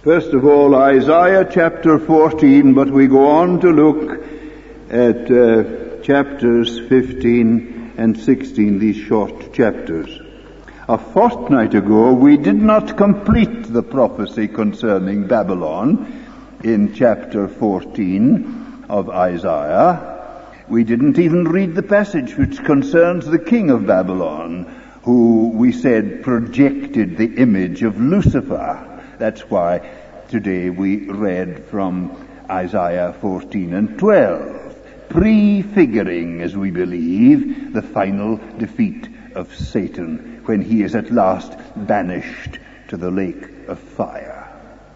First of all, Isaiah chapter 14, but we go on to look at chapters 15 and 16, these short chapters. A fortnight ago, we did not complete the prophecy concerning Babylon in chapter 14 of Isaiah. We didn't even read the passage which concerns the king of Babylon, who we said projected the image of Lucifer. That's why today we read from Isaiah 14 and 12, prefiguring, as we believe, the final defeat of Satan when he is at last banished to the lake of fire.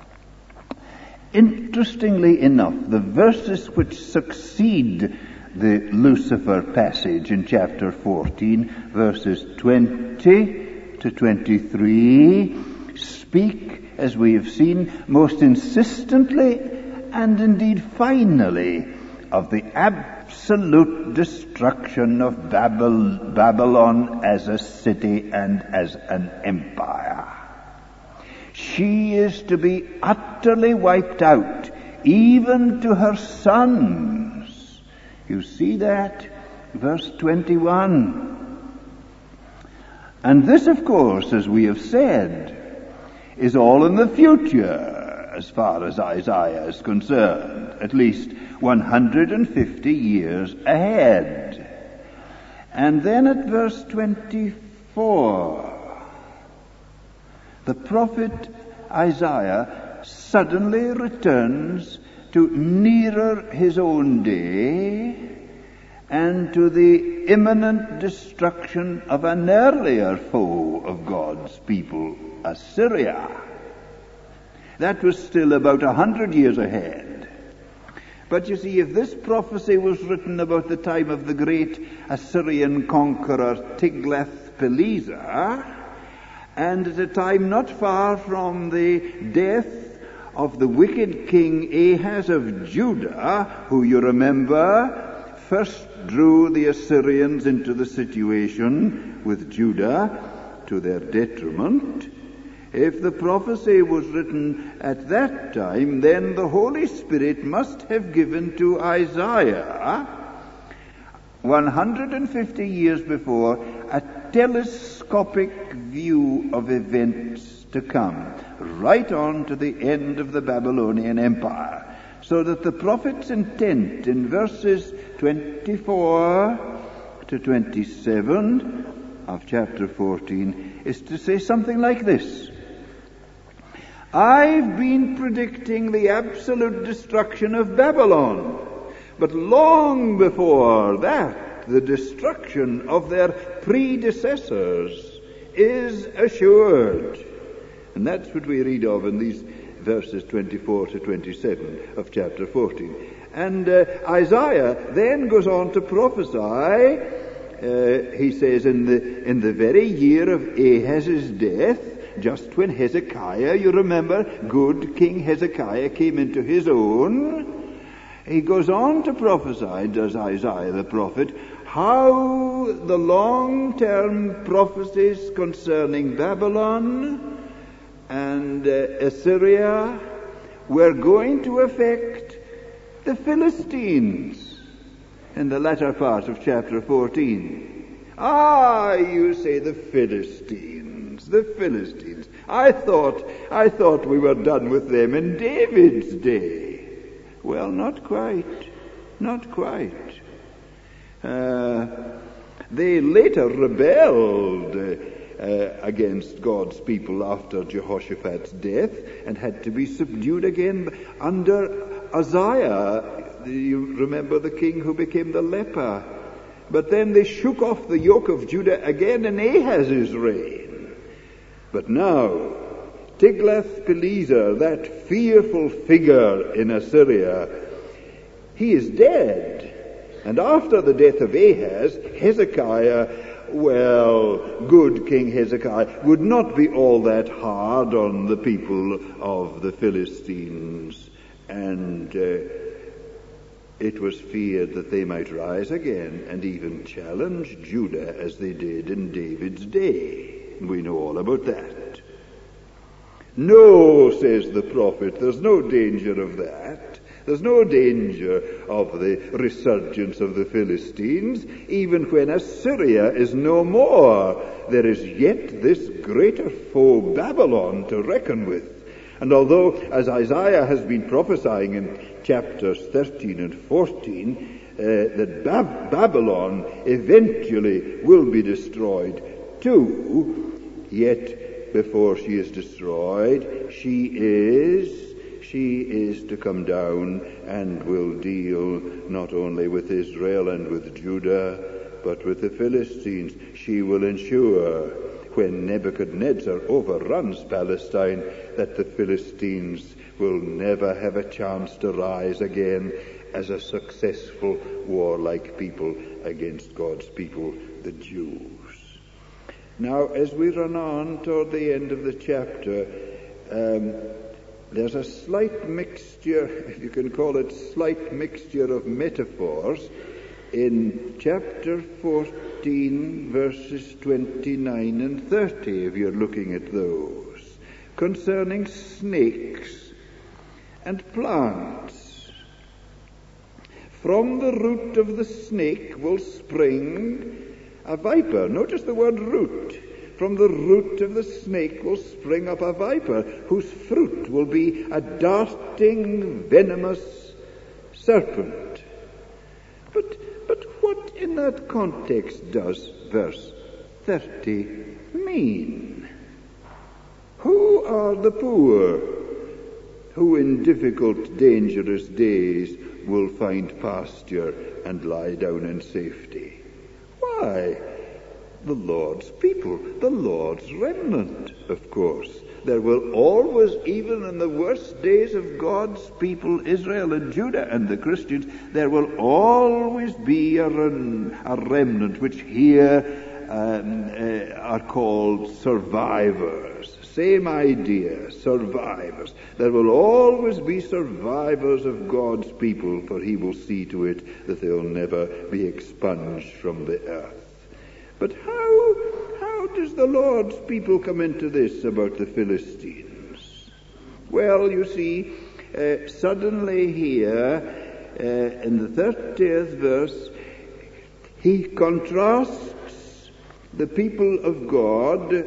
Interestingly enough, the verses which succeed the Lucifer passage in chapter 14, verses 20 to 23, speak, as we have seen, most insistently and indeed finally of the absolute destruction of Babylon as a city and as an empire. She is to be utterly wiped out, even to her sons. You see that? Verse 21. And this, of course, as we have said, is all in the future as far as Isaiah is concerned, at least 150 years ahead. And then at verse 24, the prophet Isaiah suddenly returns to nearer his own day and to the imminent destruction of an earlier foe of God's people, Assyria. That was still about 100 years ahead. But you see, if this prophecy was written about the time of the great Assyrian conqueror Tiglath-Pileser, and at a time not far from the death of the wicked king Ahaz of Judah, who you remember first drew the Assyrians into the situation with Judah to their detriment, if the prophecy was written at that time, then the Holy Spirit must have given to Isaiah, 150 years before, a telescopic view of events to come, right on to the end of the Babylonian Empire. So that the prophet's intent in verses 24 to 27 of chapter 14 is to say something like this. I've been predicting the absolute destruction of Babylon, but long before that, the destruction of their predecessors is assured. And that's what we read of in these verses 24 to 27 of chapter 14. And Isaiah then goes on to prophesy, he says, in the very year of Ahaz's death, just when Hezekiah, you remember, good King Hezekiah came into his own, he goes on to prophesy, does Isaiah the prophet, how the long-term prophecies concerning Babylon and Assyria were going to affect the Philistines in the latter part of chapter 14. Ah, you say the Philistines, the Philistines. I thought we were done with them in David's day. Well, not quite, not quite. They later rebelled against God's people after Jehoshaphat's death and had to be subdued again under Uzziah. You remember the king who became the leper. But then they shook off the yoke of Judah again in Ahaz's reign. But now, Tiglath-Pileser, that fearful figure in Assyria, he is dead. And after the death of Ahaz, Hezekiah, well, good King Hezekiah, would not be all that hard on the people of the Philistines. And it was feared that they might rise again and even challenge Judah as they did in David's day. We know all about that. No, says the prophet, there's no danger of that. There's no danger of the resurgence of the Philistines. Even when Assyria is no more, there is yet this greater foe, Babylon, to reckon with. And although, as Isaiah has been prophesying in chapters 13 and 14, that Babylon eventually will be destroyed too, yet before she is destroyed, she is to come down and will deal not only with Israel and with Judah, but with the Philistines. She will ensure, when Nebuchadnezzar overruns Palestine, that the Philistines will never have a chance to rise again as a successful warlike people against God's people, the Jews. Now, as we run on toward the end of the chapter, there's a slight mixture, if you can call it slight mixture of metaphors, in chapter 14, verses 29 and 30, if you're looking at those, concerning snakes and plants. From the root of the snake will spring a viper. Notice the word root. From the root of the snake will spring up a viper, whose fruit will be a darting, venomous serpent. But what in that context does verse 30 mean? Who are the poor who in difficult, dangerous days will find pasture and lie down in safety? Why, the Lord's people, the Lord's remnant, of course. There will always, even in the worst days of God's people, Israel and Judah and the Christians, there will always be a remnant which here are called survivors. Same idea, survivors. There will always be survivors of God's people, for he will see to it that they'll never be expunged from the earth. But how does the Lord's people come into this about the Philistines? Well, you see, suddenly here, in the 30th verse, he contrasts the people of God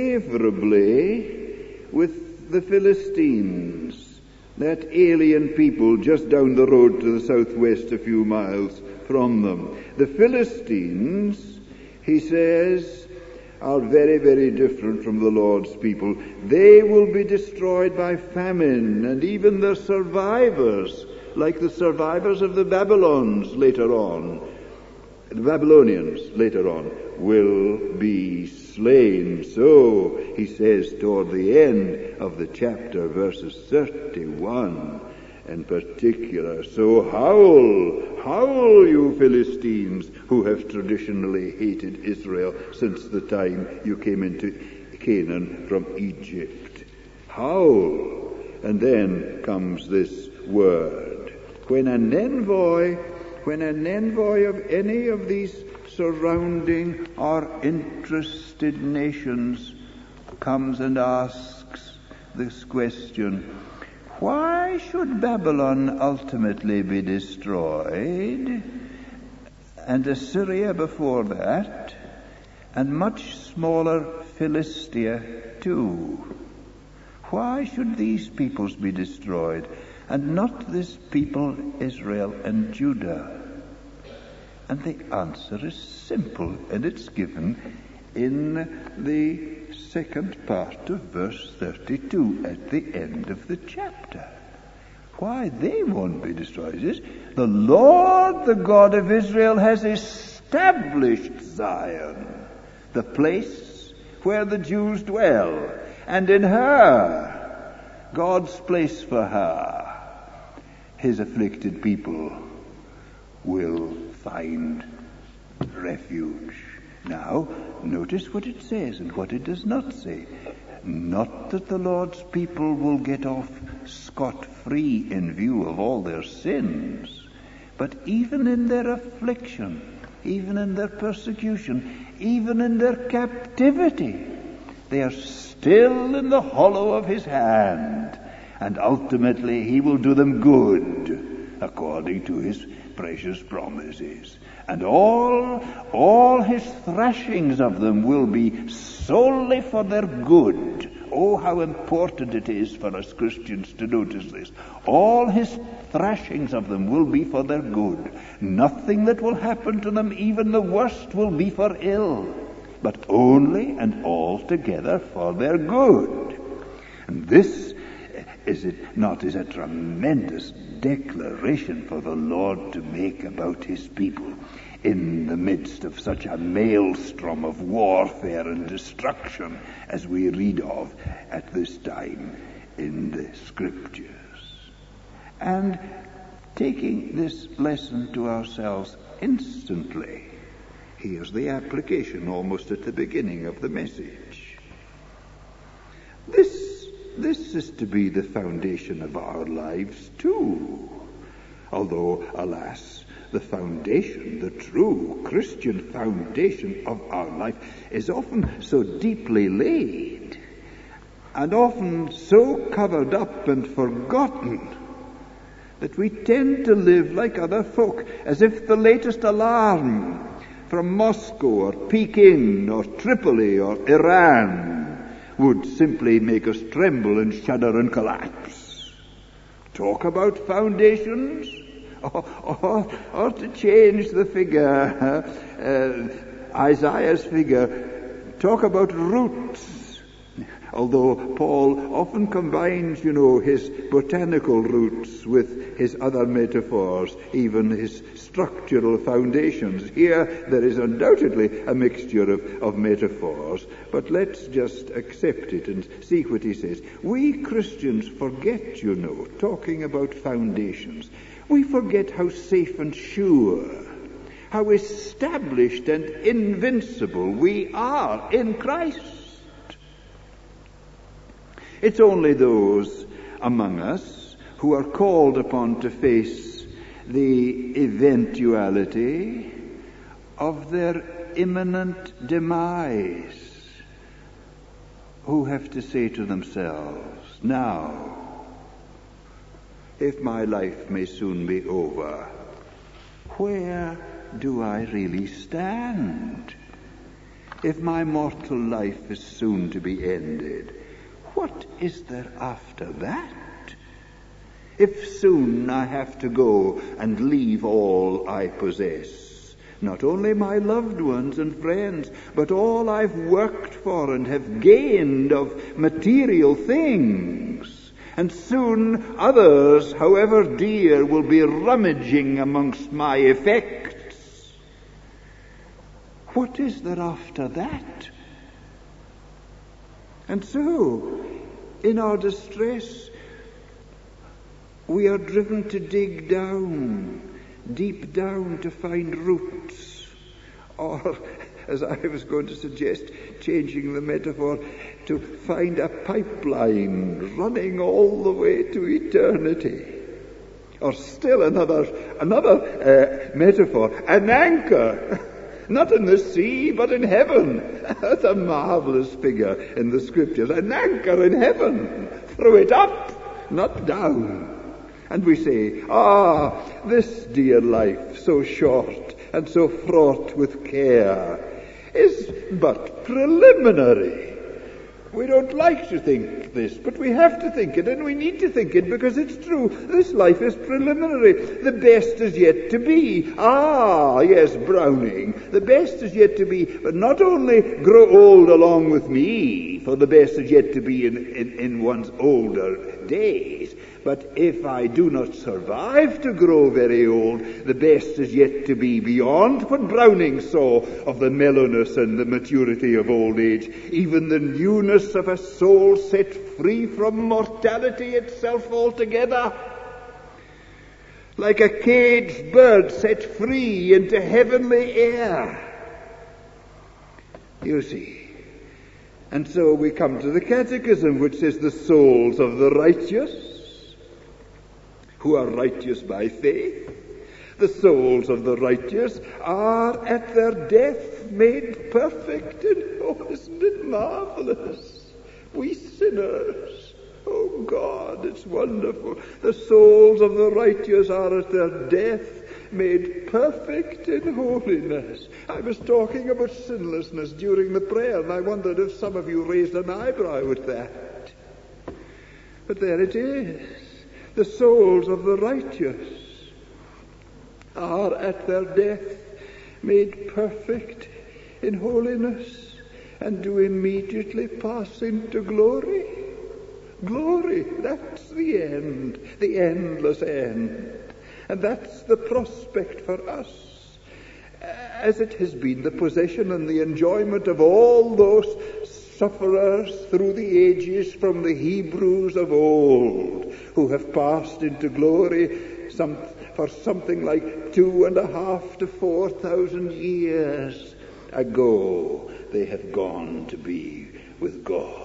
favorably with the Philistines, that alien people just down the road to the southwest a few miles from them. The Philistines, he says, are very, very different from the Lord's people. They will be destroyed by famine, and even their survivors, like the survivors of the Babylonians later on, will be slain. So, he says toward the end of the chapter, verses 31 in particular, so howl, you Philistines, who have traditionally hated Israel since the time you came into Canaan from Egypt. Howl. And then comes this word. When an envoy of any of these surrounding or interested nations comes and asks this question, why should Babylon ultimately be destroyed, and Assyria before that, and much smaller Philistia too? Why should these peoples be destroyed, and not this people, Israel and Judah? And the answer is simple, and it's given in the second part of verse 32 at the end of the chapter. Why they won't be destroyed is, the Lord, the God of Israel, has established Zion, the place where the Jews dwell, and in her, God's place for her, his afflicted people will find refuge. Now, notice what it says and what it does not say. Not that the Lord's people will get off scot-free in view of all their sins, but even in their affliction, even in their persecution, even in their captivity, They are still in the hollow of his hand, and ultimately he will do them good according to his precious promises. And all his thrashings of them will be solely for their good. Oh, how important it is for us Christians to notice this. All his thrashings of them will be for their good. Nothing that will happen to them, even the worst, will be for ill, but only and altogether for their good. And this, is it not, is a tremendous declaration for the Lord to make about his people in the midst of such a maelstrom of warfare and destruction as we read of at this time in the Scriptures. And taking this lesson to ourselves instantly, here's the application almost at the beginning of the message. This is to be the foundation of our lives too. Although, alas, the foundation, the true Christian foundation of our life is often so deeply laid and often so covered up and forgotten that we tend to live like other folk, as if the latest alarm from Moscow or Peking or Tripoli or Iran would simply make us tremble and shudder and collapse. Talk about foundations, or to change the figure, Isaiah's figure, talk about roots. Although Paul often combines, his botanical roots with his other metaphors, even his structural foundations. Here there is undoubtedly a mixture of metaphors, but let's just accept it and see what he says. We Christians forget, talking about foundations, we forget how safe and sure, how established and invincible we are in Christ. It's only those among us who are called upon to face the eventuality of their imminent demise who have to say to themselves, now, if my life may soon be over, where do I really stand? If my mortal life is soon to be ended, what is there after that? If soon I have to go and leave all I possess, not only my loved ones and friends, but all I've worked for and have gained of material things, and soon others, however dear, will be rummaging amongst my effects, what is there after that? And so, in our distress, we are driven to dig down, deep down, to find roots. Or, as I was going to suggest, changing the metaphor, to find a pipeline running all the way to eternity. Or still another metaphor, an anchor. Not in the sea, but in heaven. That's a marvelous figure in the Scriptures. An anchor in heaven. Throw it up, not down. And we say, this dear life, so short and so fraught with care, is but preliminary. We don't like to think this, but we have to think it, and we need to think it because it's true. This life is preliminary. The best is yet to be. Yes, Browning. The best is yet to be, but not only grow old along with me, for the best is yet to be in one's older days, but if I do not survive to grow very old, the best is yet to be beyond what Browning saw of the mellowness and the maturity of old age, even the newness of a soul set free from mortality itself altogether, like a caged bird set free into heavenly air. You see. And so we come to the Catechism, which says the souls of the righteous, who are righteous by faith, The souls of the righteous are at their death made perfect. And oh, isn't it marvelous? We sinners, oh God, it's wonderful. The souls of the righteous are at their death made perfect in holiness. I was talking about sinlessness during the prayer, and I wondered if some of you raised an eyebrow at that. But there it is. The souls of the righteous are at their death made perfect in holiness, and do immediately pass into glory. Glory, that's the end, the endless end. And that's the prospect for us, as it has been the possession and the enjoyment of all those sufferers through the ages from the Hebrews of old, who have passed into glory for something like 2,500 to 4,000 years ago. They have gone to be with God.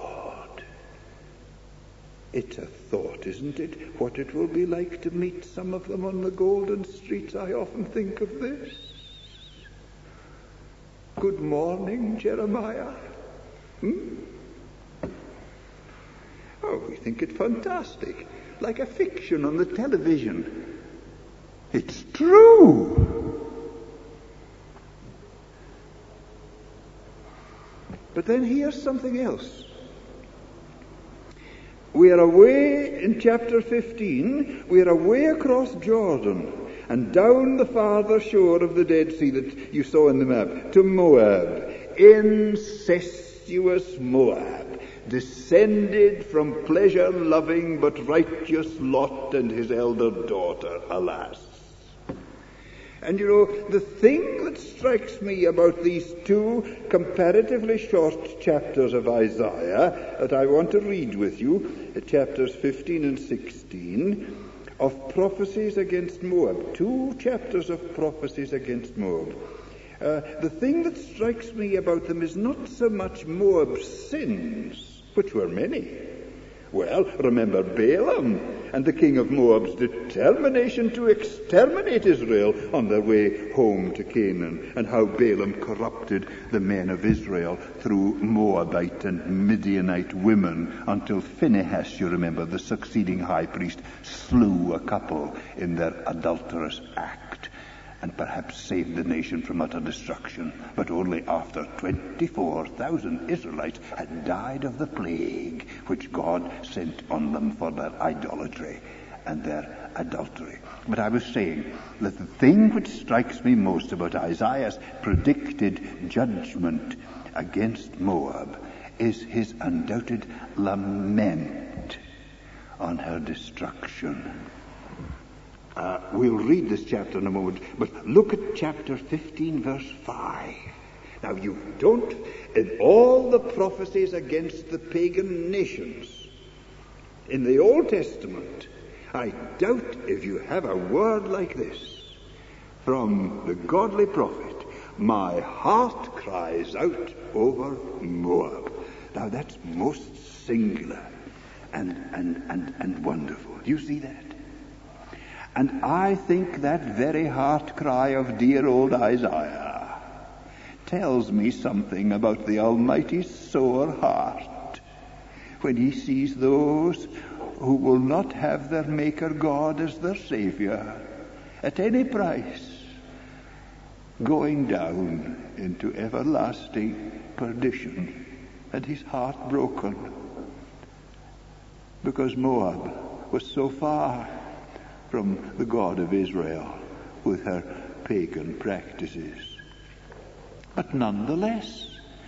It's a thought, isn't it, what it will be like to meet some of them on the golden streets. I often think of this. Good morning, Jeremiah. Oh, we think it fantastic, like a fiction on the television. It's true. But then here's something else. We are away in chapter 15, we are away across Jordan and down the farther shore of the Dead Sea that you saw in the map, to Moab, incestuous Moab, descended from pleasure-loving but righteous Lot and his elder daughter, alas. And you know, the thing that strikes me about these two comparatively short chapters of Isaiah that I want to read with you, chapters 15 and 16, of prophecies against Moab. 2 chapters of prophecies against Moab. The thing that strikes me about them is not so much Moab's sins, which were many. Well, remember Balaam and the king of Moab's determination to exterminate Israel on their way home to Canaan, and how Balaam corrupted the men of Israel through Moabite and Midianite women until Phinehas, you remember, the succeeding high priest, slew a couple in their adulterous act, and perhaps saved the nation from utter destruction, but only after 24,000 Israelites had died of the plague which God sent on them for their idolatry and their adultery. But I was saying that the thing which strikes me most about Isaiah's predicted judgment against Moab is his undoubted lament on her destruction. We'll read this chapter in a moment, but look at chapter 15, verse 5. Now you don't, in all the prophecies against the pagan nations in the Old Testament, I doubt if you have a word like this from the godly prophet, my heart cries out over Moab. Now that's most singular and wonderful. Do you see that? And I think that very heart cry of dear old Isaiah tells me something about the Almighty's sore heart when he sees those who will not have their Maker God as their Savior at any price going down into everlasting perdition, and his heart broken because Moab was so far from the God of Israel with her pagan practices. But nonetheless,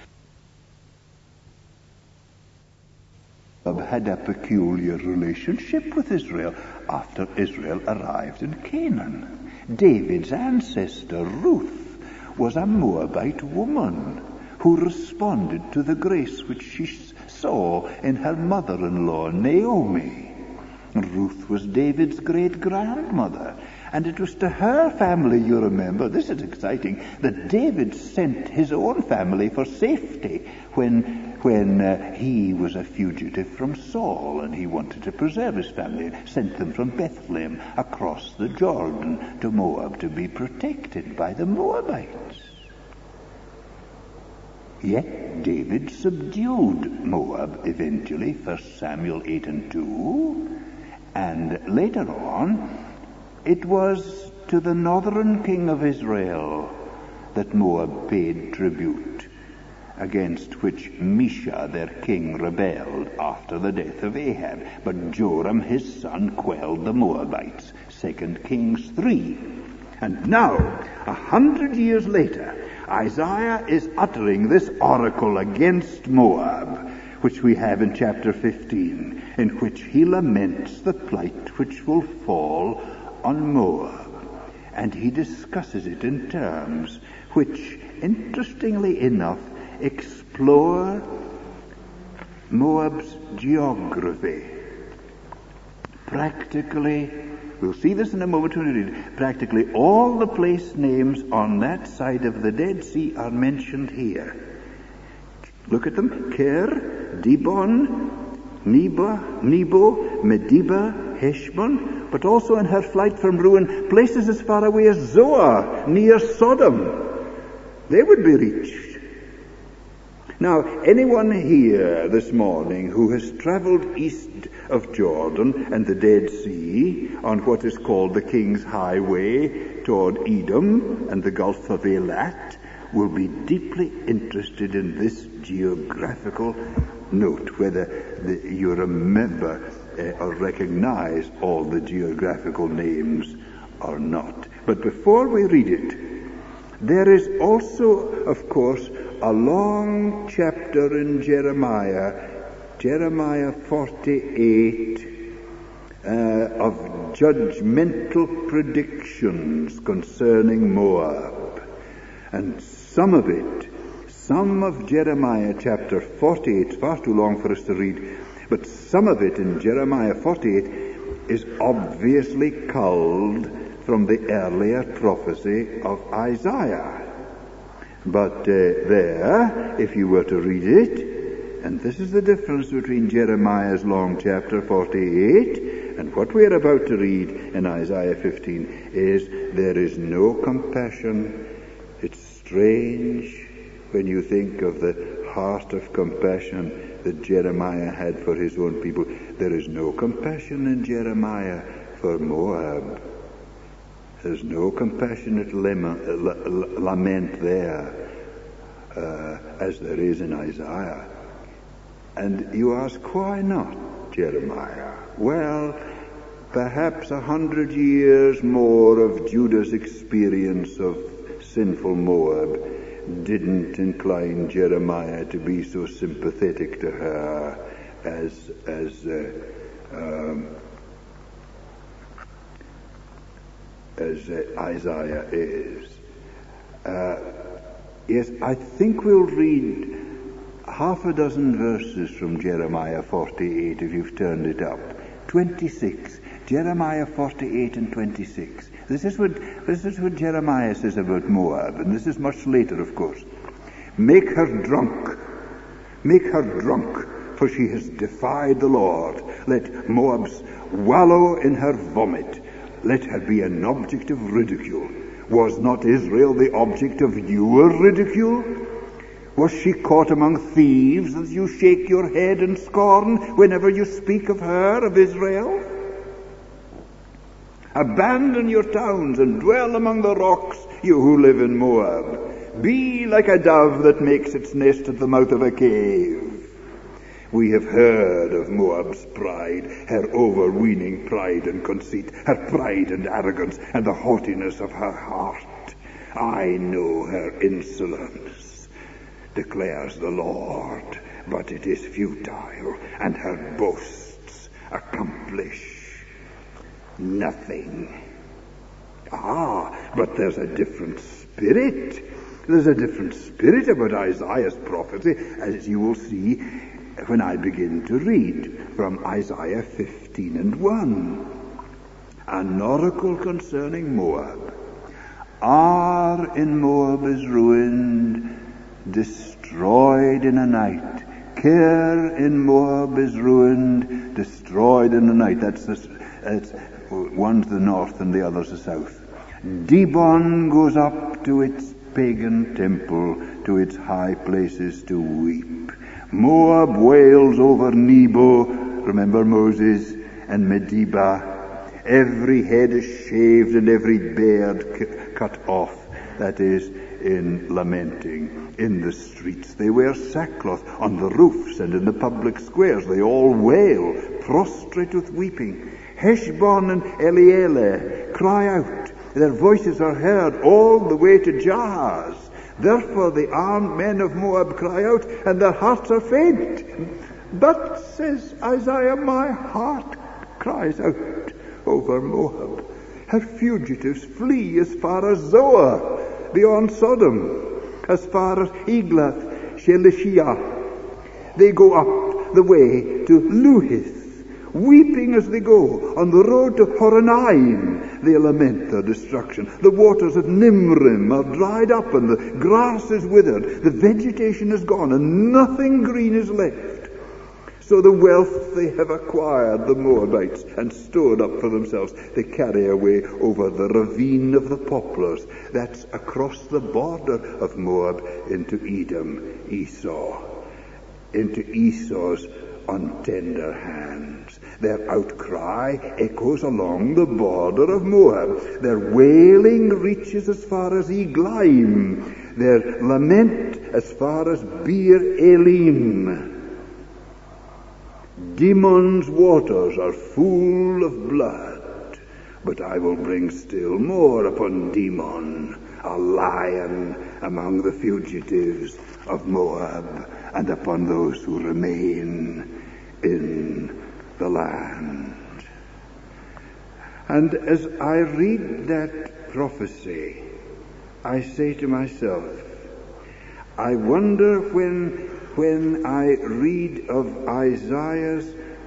Moab had a peculiar relationship with Israel after Israel arrived in Canaan. David's ancestor, Ruth, was a Moabite woman who responded to the grace which she saw in her mother-in-law, Naomi. Ruth was David's great-grandmother, and it was to her family, you remember, this is exciting, that David sent his own family for safety when when he was a fugitive from Saul, and he wanted to preserve his family, sent them from Bethlehem across the Jordan to Moab to be protected by the Moabites. Yet David subdued Moab eventually, 1 Samuel 8:2, and later on it was to the northern king of Israel that Moab paid tribute, against which Mesha, their king, rebelled after the death of Ahab. But Joram, his son, quelled the Moabites, 2 Kings 3. And now, 100 years later, Isaiah is uttering this oracle against Moab, which we have in chapter 15, in which he laments the plight which will fall on Moab. And he discusses it in terms which, interestingly enough, explore Moab's geography. Practically, we'll see this in a moment when we read it, practically all the place names on that side of the Dead Sea are mentioned here. Look at them: Ker, Dibon, Nebo, Medeba, Heshbon, but also in her flight from ruin, places as far away as Zoar, near Sodom. They would be reached. Now, anyone here this morning who has traveled east of Jordan and the Dead Sea on what is called the King's Highway toward Edom and the Gulf of Eilat will be deeply interested in this geographical note, whether you remember or recognize all the geographical names or not. But before we read it, there is also, of course, a long chapter in Jeremiah 48, of judgmental predictions concerning Moab. And some of Jeremiah chapter 48, far too long for us to read, but some of it in Jeremiah 48 is obviously culled from the earlier prophecy of Isaiah. But there, if you were to read it, and this is the difference between Jeremiah's long chapter 48 and what we are about to read in Isaiah 15, is there is no compassion. It's strange when you think of the heart of compassion that Jeremiah had for his own people. There is no compassion in Jeremiah for Moab. There's no compassionate lament there as there is in Isaiah. And you ask, why not Jeremiah? Well, perhaps 100 years more of Judah's experience of sinful Moab didn't incline Jeremiah to be so sympathetic to her as Isaiah is. Yes, I think we'll read half a dozen verses from Jeremiah 48 if you've turned it up. 26, Jeremiah 48 and 26. This is what Jeremiah says about Moab, and this is much later, of course. Make her drunk, for she has defied the Lord. Let Moab wallow in her vomit. Let her be an object of ridicule. Was not Israel the object of your ridicule? Was she caught among thieves that you shake your head in scorn whenever you speak of her, of Israel? Abandon your towns and dwell among the rocks, you who live in Moab. Be like a dove that makes its nest at the mouth of a cave. We have heard of Moab's pride, her overweening pride and conceit, her pride and arrogance, and the haughtiness of her heart. I know her insolence, declares the Lord, but it is futile, and her boasts accomplish nothing. But there's a different spirit. There's a different spirit about Isaiah's prophecy, as you will see when I begin to read from Isaiah 15 and 1. An oracle concerning Moab. Ar in Moab is ruined, destroyed in a night. Kir in Moab is ruined, destroyed in the night. That's one's the north and the other's the south. Dibon goes up to its pagan temple, to its high places to weep. Moab wails over Nebo, remember Moses, and Medeba. Every head is shaved and every beard cut off. That is, in lamenting. In the streets they wear sackcloth, on the roofs and in the public squares they all wail, prostrate with weeping. Heshbon and Elealeh cry out. Their voices are heard all the way to Jahaz. Therefore the armed men of Moab cry out, and their hearts are faint. But, says Isaiah, my heart cries out over Moab. Her fugitives flee as far as Zoar, beyond Sodom, as far as Eglath Shelishiyah. They go up the way to Luhith, weeping as they go. On the road to Horonaim, they lament their destruction. The waters of Nimrim are dried up, and the grass is withered. The vegetation is gone, and nothing green is left. So the wealth they have acquired, the Moabites, and stored up for themselves, they carry away over the ravine of the poplars. That's across the border of Moab into Edom, Esau. Into Esau's untender hands. Their outcry echoes along the border of Moab. Their wailing reaches as far as Eglaim. Their lament as far as Beer Elim. Dimon's waters are full of blood, but I will bring still more upon Dimon, a lion among the fugitives of Moab, and upon those who remain in the land. And as I read that prophecy, I say to myself, I wonder when I read of Isaiah's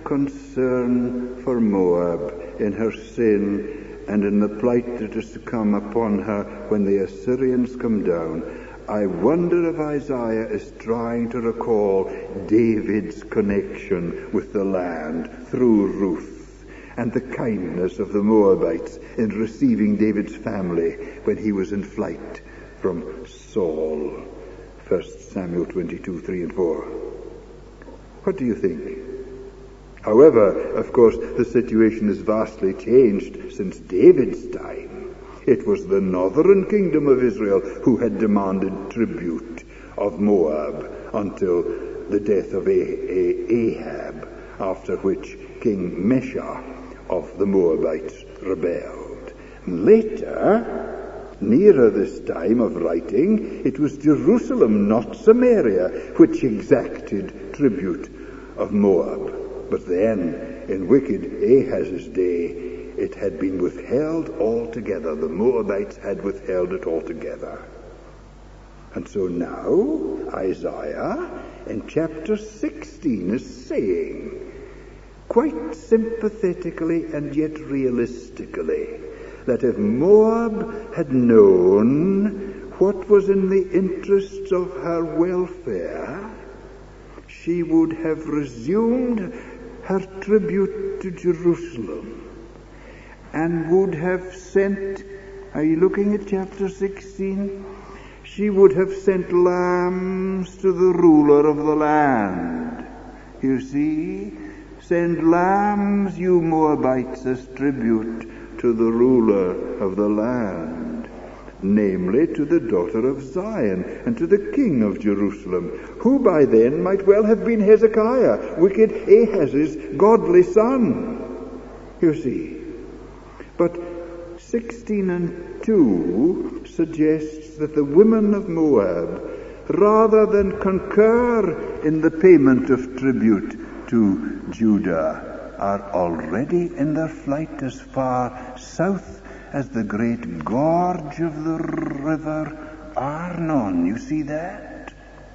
concern for Moab in her sin and in the plight that is to come upon her when the Assyrians come down, I wonder if Isaiah is trying to recall David's connection with the land through Ruth and the kindness of the Moabites in receiving David's family when he was in flight from Saul. 1 Samuel 22, 3 and 4. What do you think? However, of course, the situation is vastly changed since David's time. It was the northern kingdom of Israel who had demanded tribute of Moab until the death of Ahab, after which King Mesha of the Moabites rebelled. Later, nearer this time of writing, it was Jerusalem, not Samaria, which exacted tribute of Moab. But then, in wicked Ahaz's day, it had been withheld altogether. The Moabites had withheld it altogether. And so now, Isaiah, in chapter 16, is saying, quite sympathetically and yet realistically, that if Moab had known what was in the interests of her welfare, she would have resumed her tribute to Jerusalem and would have sent, are you looking at chapter 16? She would have sent lambs to the ruler of the land. You see, send lambs, you Moabites, as tribute to the ruler of the land, namely to the daughter of Zion and to the king of Jerusalem, who by then might well have been Hezekiah, wicked Ahaz's godly son. You see. But 16 and 2 suggests that the women of Moab, rather than concur in the payment of tribute to Judah, are already in their flight as far south as the great gorge of the river Arnon. You see that?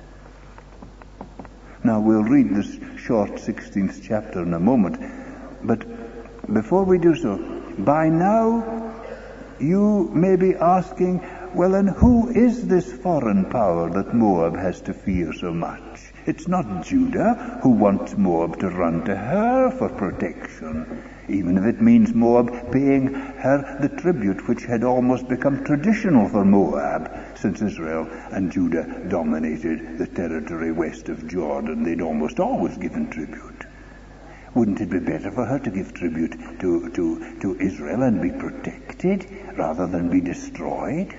Now we'll read this short 16th chapter in a moment, but before we do so, by now you may be asking, well, and who is this foreign power that Moab has to fear so much? It's not Judah who wants Moab to run to her for protection, even if it means Moab paying her the tribute which had almost become traditional for Moab since Israel and Judah dominated the territory west of Jordan. They'd almost always given tribute. Wouldn't it be better for her to give tribute to Israel and be protected rather than be destroyed?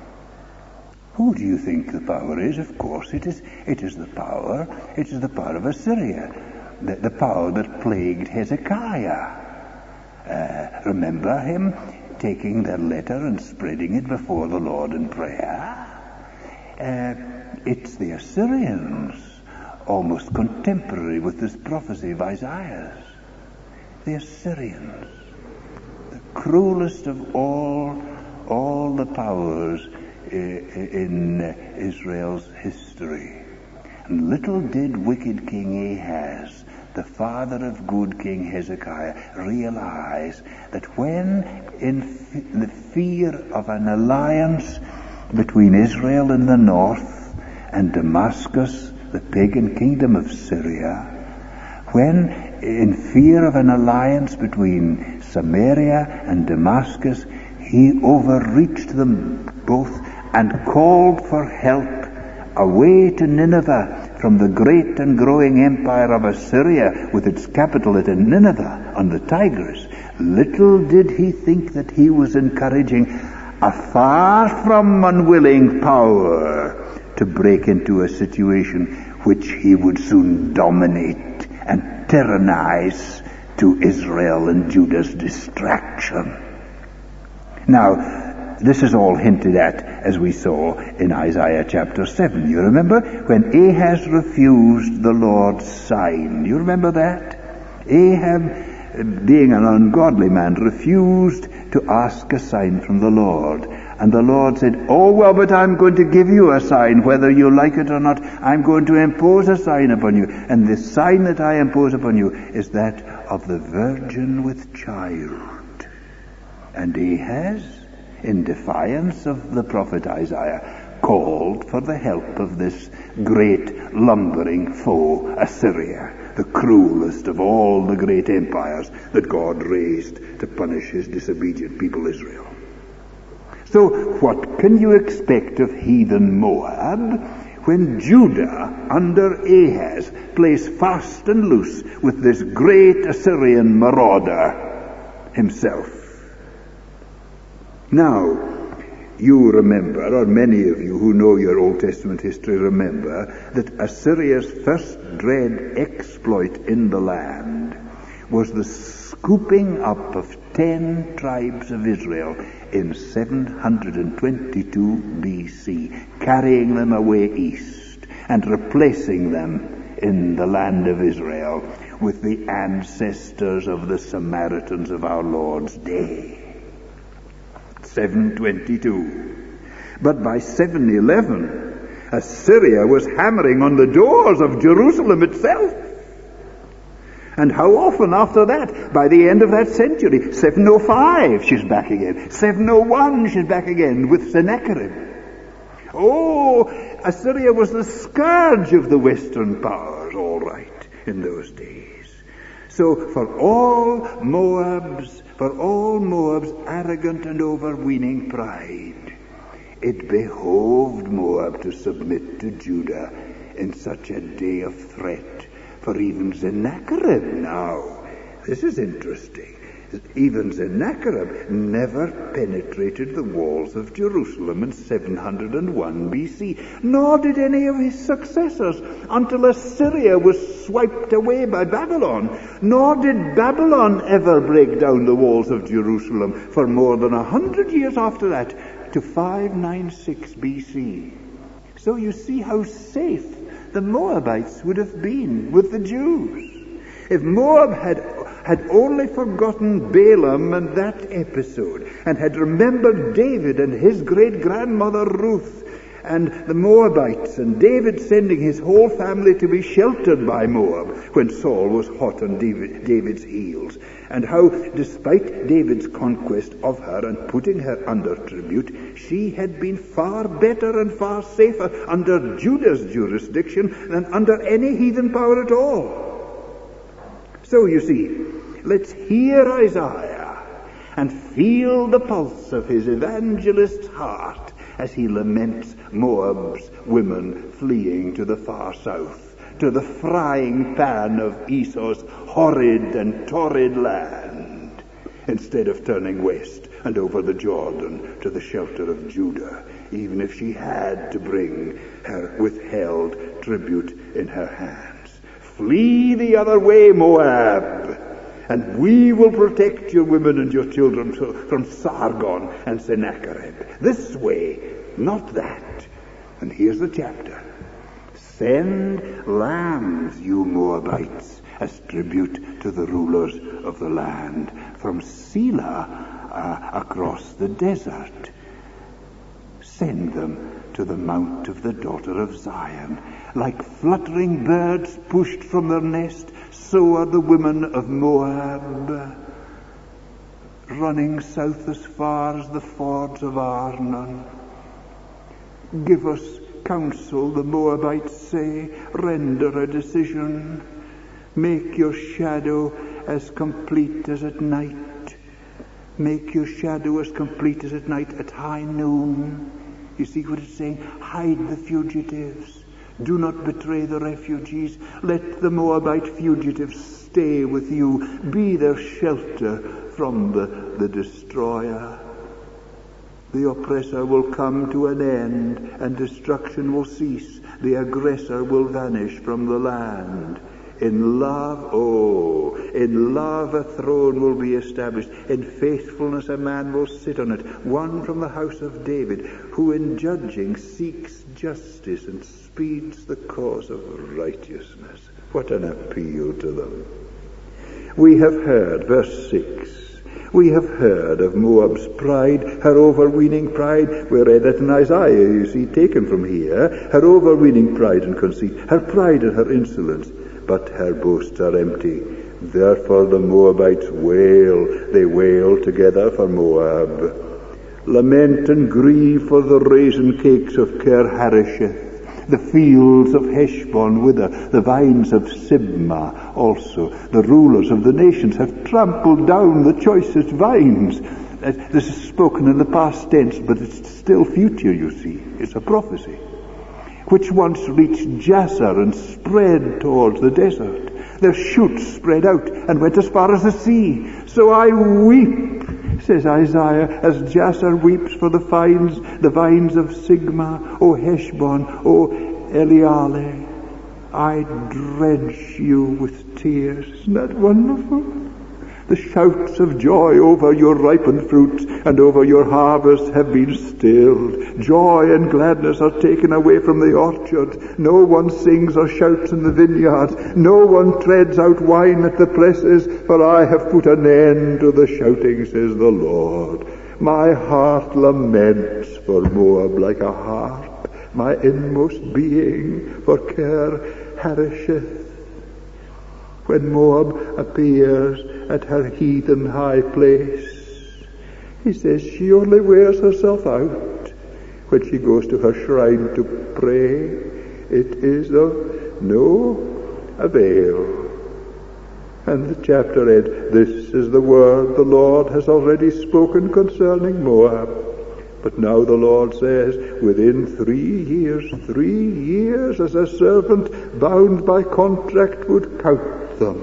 Who do you think the power is? Of course it is the power of Assyria, the power that plagued Hezekiah. Remember him taking their letter and spreading it before the Lord in prayer? It's the Assyrians, almost contemporary with this prophecy of Isaiah's. The Assyrians, the cruelest of all the powers in Israel's history. And little did wicked King Ahaz, the father of good King Hezekiah, realize that when in the fear of an alliance between Israel in the north and Damascus, the pagan kingdom of Syria, when in fear of an alliance between Samaria and Damascus, he overreached them both and called for help away to Nineveh from the great and growing empire of Assyria with its capital at Nineveh on the Tigris. Little did he think that he was encouraging a far from unwilling power to break into a situation which he would soon dominate and tyrannize to Israel and Judah's distraction. Now, this is all hinted at, as we saw in Isaiah chapter 7. You remember when Ahaz refused the Lord's sign? You remember that? Ahab, being an ungodly man, refused to ask a sign from the Lord. And the Lord said, "Oh, well, but I'm going to give you a sign, whether you like it or not. I'm going to impose a sign upon you. And the sign that I impose upon you is that of the virgin with child." And Ahaz, in defiance of the prophet Isaiah, called for the help of this great lumbering foe, Assyria, the cruelest of all the great empires that God raised to punish his disobedient people Israel. So what can you expect of heathen Moab when Judah under Ahaz plays fast and loose with this great Assyrian marauder himself? Now, you remember, or many of you who know your Old Testament history remember, that Assyria's first dread exploit in the land was the scooping up of 10 tribes of Israel in 722 BC, carrying them away east and replacing them in the land of Israel with the ancestors of the Samaritans of our Lord's day. 722. But by 711, Assyria was hammering on the doors of Jerusalem itself. And how often after that? By the end of that century, 705, she's back again. 701, she's back again with Sennacherib. Oh, Assyria was the scourge of the Western powers, all right, in those days. So for all Moab's arrogant and overweening pride, it behoved Moab to submit to Judah in such a day of threat. For even Sennacherib now, this is interesting, even Sennacherib never penetrated the walls of Jerusalem in 701 BC, nor did any of his successors until Assyria was swiped away by Babylon, nor did Babylon ever break down the walls of Jerusalem for more than 100 years after that, to 596 BC. So you see how safe the Moabites would have been with the Jews. If Moab had only forgotten Balaam and that episode, and had remembered David and his great-grandmother Ruth, and the Moabites, and David sending his whole family to be sheltered by Moab when Saul was hot on David's heels, and how, despite David's conquest of her and putting her under tribute, she had been far better and far safer under Judah's jurisdiction than under any heathen power at all. So you see, let's hear Isaiah and feel the pulse of his evangelist's heart as he laments Moab's women fleeing to the far south, to the frying pan of Esau's horrid and torrid land, instead of turning west and over the Jordan to the shelter of Judah, even if she had to bring her withheld tribute in her hands. Flee the other way, Moab, and we will protect your women and your children from Sargon and Sennacherib. This way, not that. And here's the chapter. Send lambs, you Moabites, as tribute to the rulers of the land, from Selah across the desert. Send them to the mount of the daughter of Zion. Like fluttering birds pushed from their nest, so are the women of Moab, running south as far as the fords of Arnon. Give us counsel, the Moabites say, render a decision. Make your shadow as complete as at night. Make your shadow as complete as at night at high noon. You see what it's saying? Hide the fugitives. Do not betray the refugees. Let the Moabite fugitives stay with you. Be their shelter from the destroyer. The oppressor will come to an end, and destruction will cease. The aggressor will vanish from the land. In love a throne will be established. In faithfulness a man will sit on it, one from the house of David, who in judging seeks justice and speeds the cause of righteousness. What an appeal to them. We have heard, verse 6, we have heard of Moab's pride, her overweening pride. We read that in Isaiah, you see, taken from here. Her overweening pride and conceit, her pride and her insolence. But her boasts are empty. Therefore the Moabites wail. They wail together for Moab. Lament and grieve for the raisin cakes of Ker-Haresheth. The fields of Heshbon wither, the vines of Sibmah also. The rulers of the nations have trampled down the choicest vines. This is spoken in the past tense, but it's still future, you see. It's a prophecy, which once reached Jasser and spread towards the desert. Their shoots spread out and went as far as the sea. So I weep, says Isaiah, as Jasser weeps for the vines of Sigma, O Heshbon, O Eleale. I drench you with tears. Isn't that wonderful? The shouts of joy over your ripened fruits and over your harvest have been stilled. Joy and gladness are taken away from the orchard. No one sings or shouts in the vineyards. No one treads out wine at the presses, for I have put an end to the shouting, says the Lord. My heart laments for Moab like a harp, my inmost being for Ker-Haresheth. When Moab appears at her heathen high place, he says she only wears herself out when she goes to her shrine to pray. It is of no avail. And the chapter ends, this is the word the Lord has already spoken concerning Moab. But now the Lord says, within 3 years, as a servant bound by contract would count them,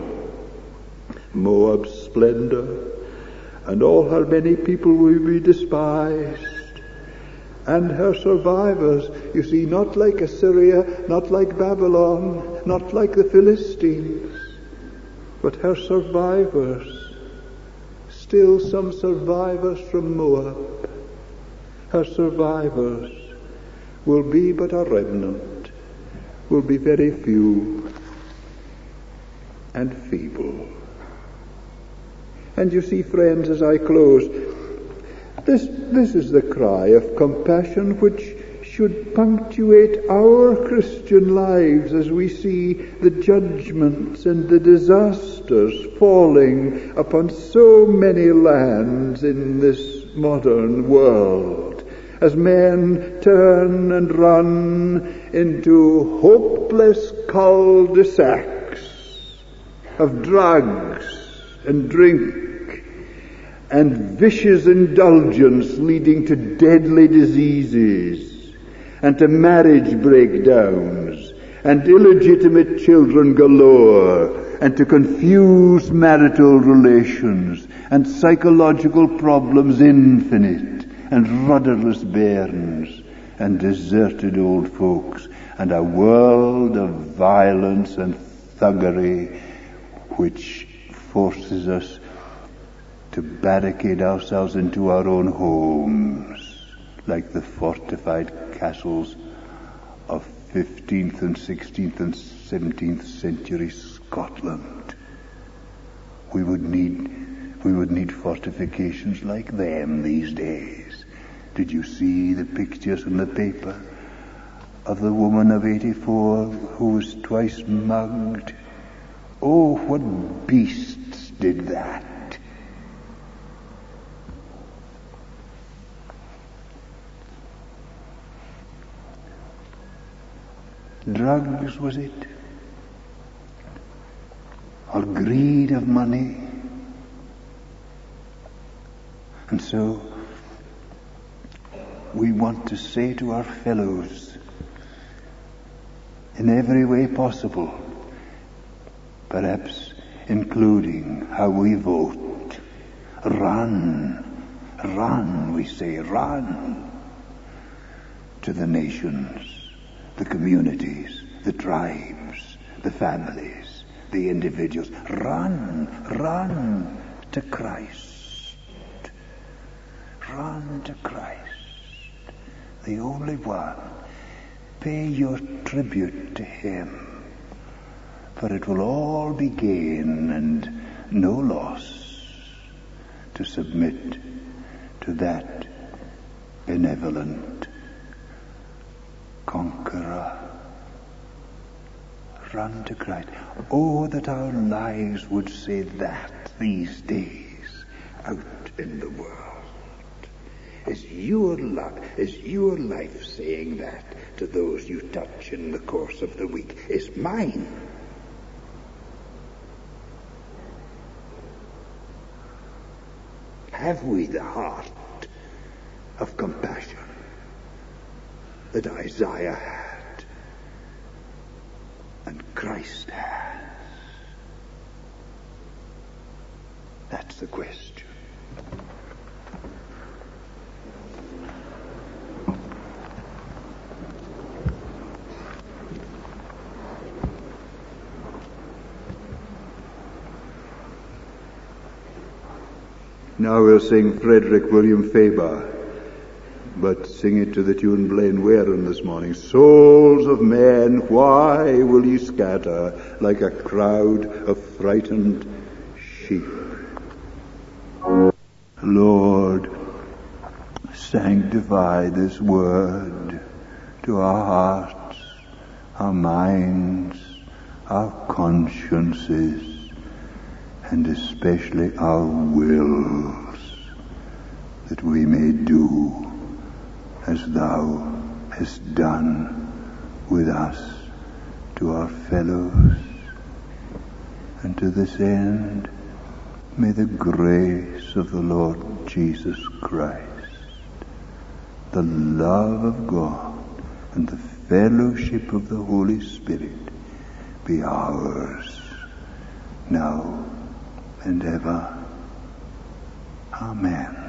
Moab's splendor and all her many people will be despised, and her survivors, you see, not like Assyria, not like Babylon, not like the Philistines, but her survivors, still some survivors from Moab, her survivors will be but a remnant, will be very few and feeble. And you see, friends, as I close, this is the cry of compassion which should punctuate our Christian lives as we see the judgments and the disasters falling upon so many lands in this modern world, as men turn and run into hopeless cul-de-sacs of drugs and drink and vicious indulgence leading to deadly diseases and to marriage breakdowns and illegitimate children galore and to confused marital relations and psychological problems infinite and rudderless bairns and deserted old folks and a world of violence and thuggery which forces us to barricade ourselves into our own homes like the fortified castles of 15th and 16th and 17th century Scotland. We would need fortifications like them these days. Did you see the pictures in the paper of the woman of 84 who was twice mugged? Oh, what beasts did that? Drugs, was it? Or greed of money? And so we want to say to our fellows in every way possible, perhaps including how we vote, run, we say, run to the nations, the communities, the tribes, the families, the individuals. Run to Christ. Run to Christ, the only one. Pay your tribute to him, for it will all be gain and no loss to submit to that benevolent conqueror. Run to Christ. Oh, that our lives would say that these days out in the world. Is your life saying that to those you touch in the course of the week? Is mine? Have we the heart of compassion that Isaiah had and Christ has? That's the question. Now we'll sing Frederick William Faber, but sing it to the tune Blaine Warren this morning. Souls of men, why will ye scatter like a crowd of frightened sheep? Lord, sanctify this word to our hearts, our minds, our consciences, and especially our wills, that we may do as thou hast done with us to our fellows. And to this end, may the grace of the Lord Jesus Christ, the love of God, and the fellowship of the Holy Spirit be ours now and ever. Amen.